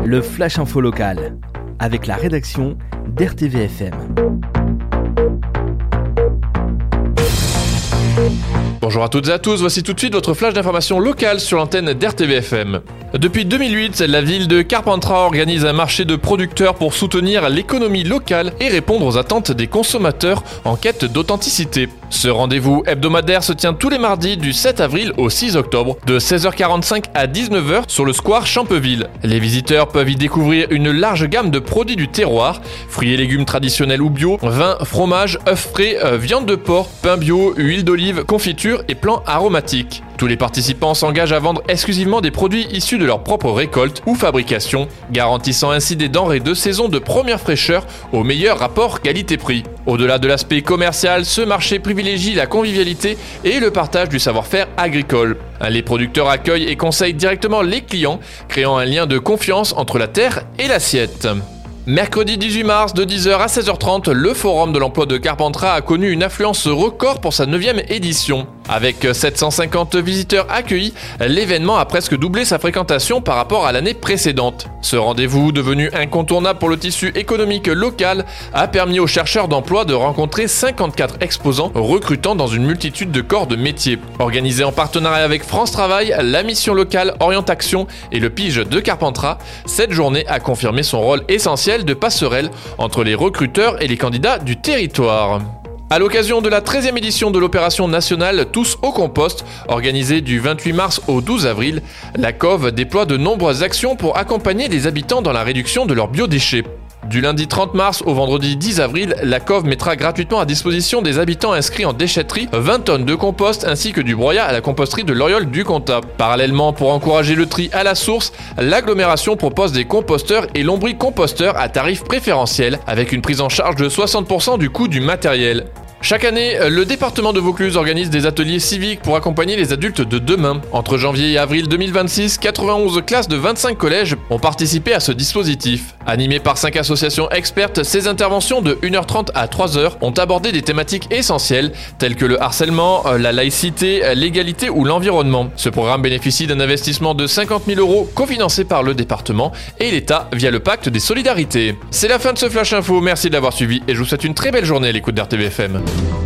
Le Flash Info Local, avec la rédaction d'RTVFM. Bonjour à toutes et à tous, voici tout de suite votre flash d'information locale sur l'antenne d'RTVFM. Depuis 2008, la ville de Carpentras organise un marché de producteurs pour soutenir l'économie locale et répondre aux attentes des consommateurs en quête d'authenticité. Ce rendez-vous hebdomadaire se tient tous les mardis du 7 avril au 6 octobre de 16h45 à 19h sur le square Champeville. Les visiteurs peuvent y découvrir une large gamme de produits du terroir, fruits et légumes traditionnels ou bio, vin, fromage, œufs frais, viande de porc, pain bio, huile d'olive, confiture et plants aromatiques. Tous les participants s'engagent à vendre exclusivement des produits issus de leur propre récolte ou fabrication, garantissant ainsi des denrées de saison de première fraîcheur au meilleur rapport qualité-prix. Au-delà de l'aspect commercial, ce marché privilégie la convivialité et le partage du savoir-faire agricole. Les producteurs accueillent et conseillent directement les clients, créant un lien de confiance entre la terre et l'assiette. Mercredi 18 mars de 10h à 16h30, le Forum de l'emploi de Carpentras a connu une affluence record pour sa 9e édition. Avec 750 visiteurs accueillis, l'événement a presque doublé sa fréquentation par rapport à l'année précédente. Ce rendez-vous, devenu incontournable pour le tissu économique local, a permis aux chercheurs d'emploi de rencontrer 54 exposants recrutant dans une multitude de corps de métiers. Organisé en partenariat avec France Travail, la mission locale Orientation et le Pige de Carpentras, cette journée a confirmé son rôle essentiel de passerelle entre les recruteurs et les candidats du territoire. À l'occasion de la 13e édition de l'opération nationale Tous au compost, organisée du 28 mars au 12 avril, la COV déploie de nombreuses actions pour accompagner les habitants dans la réduction de leurs biodéchets. Du lundi 30 mars au vendredi 10 avril, la COV mettra gratuitement à disposition des habitants inscrits en déchetterie 20 tonnes de compost ainsi que du broyat à la composterie de l'Oriole du Comtat. Parallèlement, pour encourager le tri à la source, l'agglomération propose des composteurs et lombricomposteurs à tarif préférentiel avec une prise en charge de 60% du coût du matériel. Chaque année, le département de Vaucluse organise des ateliers civiques pour accompagner les adultes de demain. Entre janvier et avril 2026, 91 classes de 25 collèges ont participé à ce dispositif. Animées par 5 associations expertes, ces interventions de 1h30 à 3h ont abordé des thématiques essentielles telles que le harcèlement, la laïcité, l'égalité ou l'environnement. Ce programme bénéficie d'un investissement de 50 000 € cofinancé par le département et l'État via le pacte des solidarités. C'est la fin de ce Flash Info, merci de l'avoir suivi et je vous souhaite une très belle journée à l'écoute d'RTVFM.